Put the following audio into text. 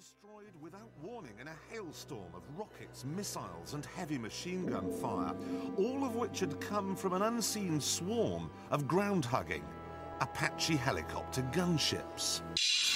destroyed without warning in a hailstorm of rockets, missiles, and heavy machine gun fire, all of which had come from an unseen swarm of ground-hugging Apache helicopter gunships.